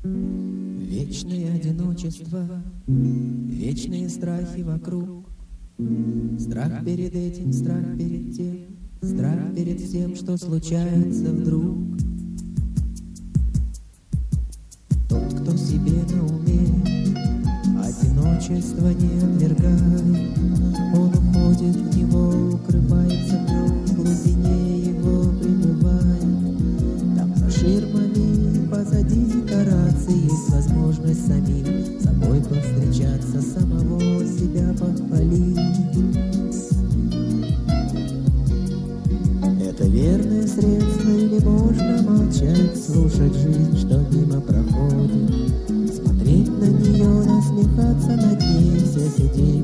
Вечное одиночество, вечные страхи вокруг. Страх перед этим, страх перед тем, страх перед всем, что случается вдруг. Тот, кто себе на уме, одиночество не отвергает. Он уходит в него, укрывается в нем, в глубине его пребывает. Там за ширмами, позади декораций есть возможность самим собой повстречаться, самого себя похвалить. Это верное средство, или можно молчать, слушать жизнь, что мимо проходит, смотреть на нее, насмехаться над ней, все сидеть